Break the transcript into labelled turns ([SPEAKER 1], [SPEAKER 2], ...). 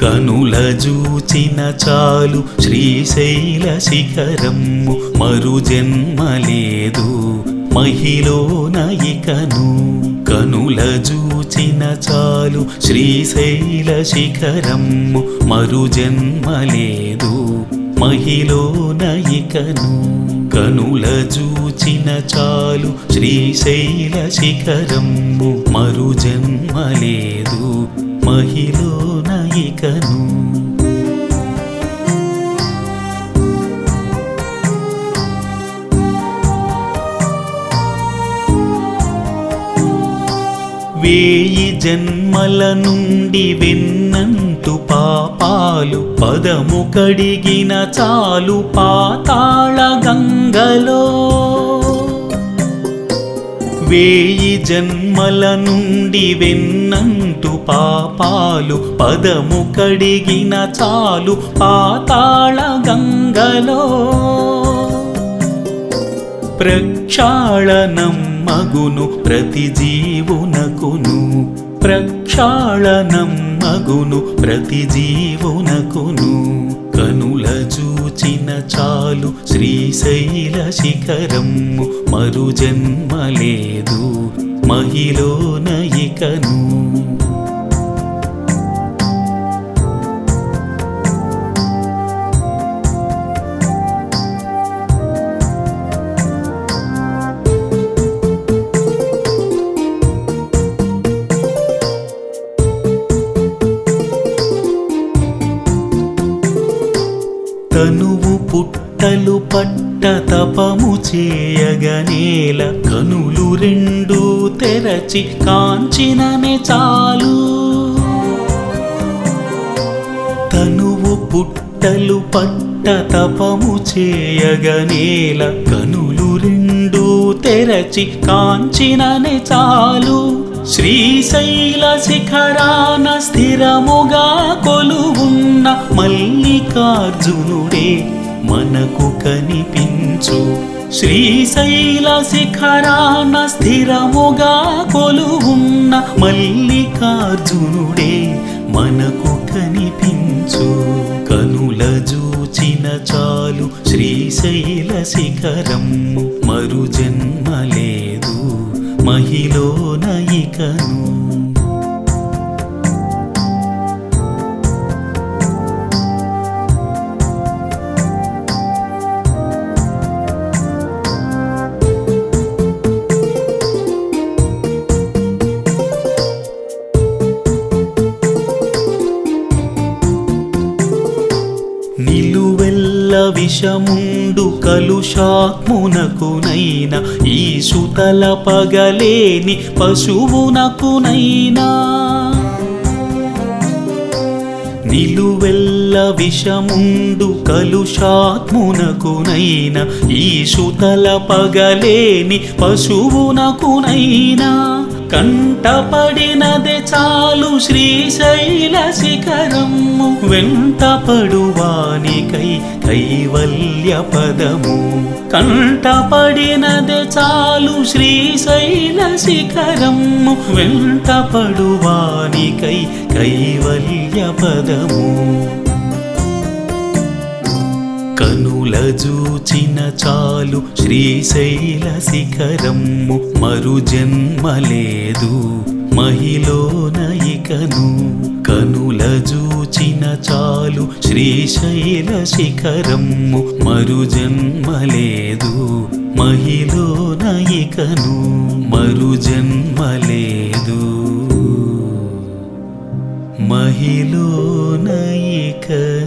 [SPEAKER 1] కనుల జూచిన చాలు శ్రీశైల శిఖరము మరు జన్మలేదు మహిలోన ఇకను. కనుల జూచిన చాలు శ్రీశైల శిఖరము మరు జన్మలేదు మహిలోన ఇకను. కనుల జూచిన చాలు శ్రీశైల శిఖరము మరు జన్మలేదు మహిలోన ఇకను. వేయి జన్మల నుండి వెన్నంటు పాపాలు పదము కడిగిన చాలు పాతాళ గంగలో. వేయి జన్మల నుండి వెన్నంటు పాపాలు పదము కడిగిన చాలు పాతాళ గంగలో. ప్రక్షాళనం మగును ప్రతి జీవునకును, ప్రక్షాళనం మగును ప్రతి జీవునకును. కనుల జూచిన చాలు శ్రీశైల శిఖరము మరు జన్మలేదు మహిలోన ఇకను. తనువు పుట్టలు పట్ట తపము చేయగనేల కనులు రెండు తెరచి కాంచిననే చాలు. తనువు పుట్టలు పట్ట తపము చేయగనేల కనులు రెండు తెరచి కాంచిననే చాలు. శ్రీశైల శిఖరాన స్థిరముగా కొలువున్న మల్లికార్జునుడే మనకు కనిపించు. శ్రీశైల శిఖరాన స్థిరముగా కొలువున్న మల్లికార్జునుడే మనకు కనిపించు. కనుల జూచిన చాలు శ్రీశైల శిఖరము మరు జన్మలేదు మహిలోన ఇకను. నిలువెల్ల విషముండు కలుషాత్మునకునైన ఈ సుతల పగలేని పశువునకునైనా. నిలువెల్ల విషముండు కలుషాత్మునకునైన ఈ సుతల పగలేని పశువునకునైనా. కంటపడినదే చాలు శ్రీశైల శిఖరము వెంటపడువానికై కైవల్య పదము. కంటపడినదే చాలు శ్రీశైల శిఖరము వెంటపడువానికై కైవల్య పదము. కనుల జూచిన చాలు శ్రీశైల శిఖరము మరు జన్మలేదు మహిలోన ఇకను. కనుల జూచిన చాలు శ్రీశైల శిఖరము మరు జన్మలేదు మహిలోన ఇకను. మరు జన్మలేదు మహిలోన ఇకను.